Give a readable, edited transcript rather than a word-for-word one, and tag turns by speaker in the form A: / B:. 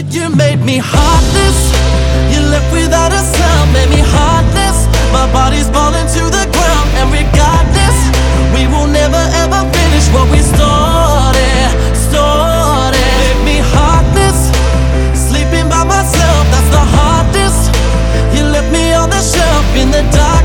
A: You made me heartless. You left without a sound, made me heartless. My body's falling to the ground, and regardless, we will never ever finish what we started. Made me heartless. Sleeping by myself, that's the hardest. You left me on the shelf in the dark.